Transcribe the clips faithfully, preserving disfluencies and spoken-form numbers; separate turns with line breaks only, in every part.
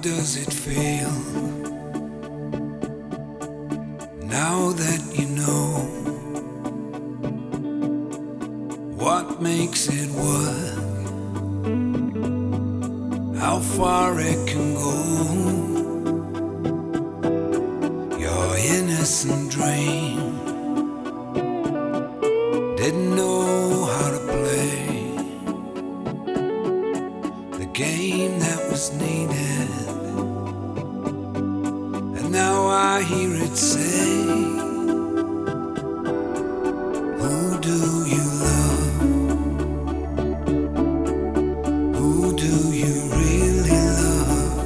does it feel now that you know what makes it work, how far it can go? Your innocent dream didn't know how to play the game that was needed, and now I hear it say, who do you love? Who do you really love?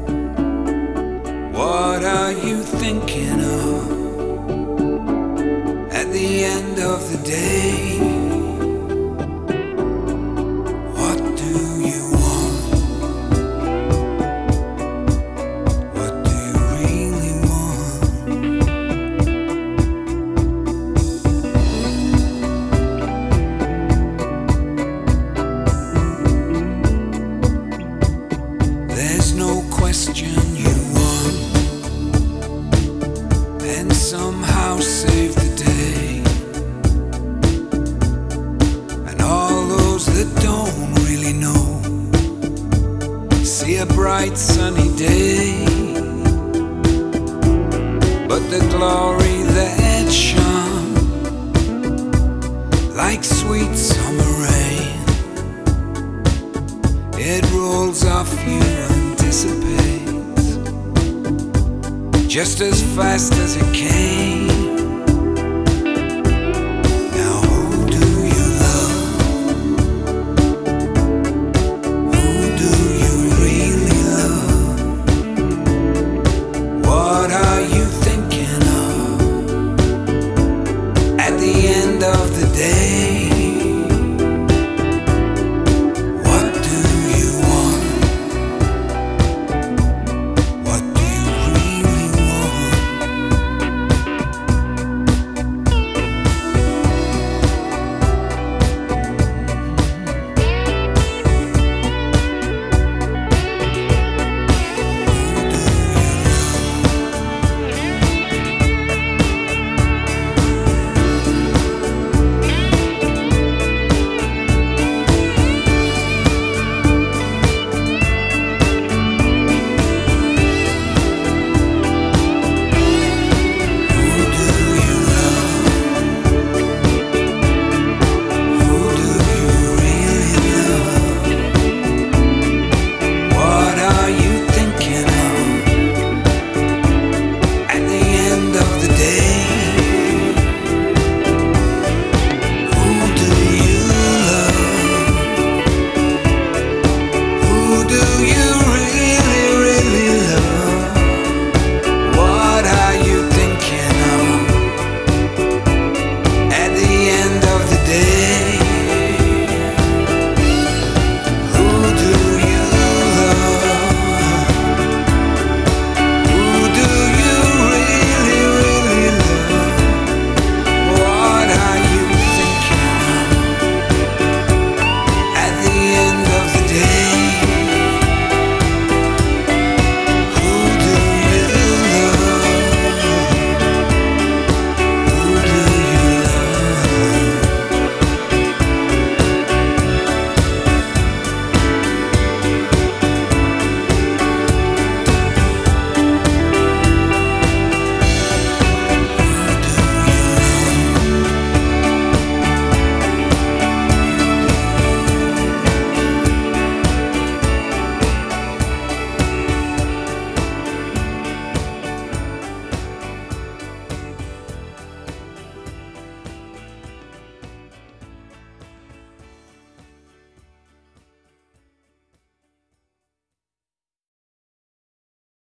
What are you thinking of at the end of the day? What do you want? What do you really want? There's no question you won, and somehow save the day. And all those that don't really know see a bright sunny day, but the glory that shone like sweet summer rain, it rolls off you and dissipates just as fast as it came. Now who do you love? Who do you really love? What are you thinking of at the end of the day?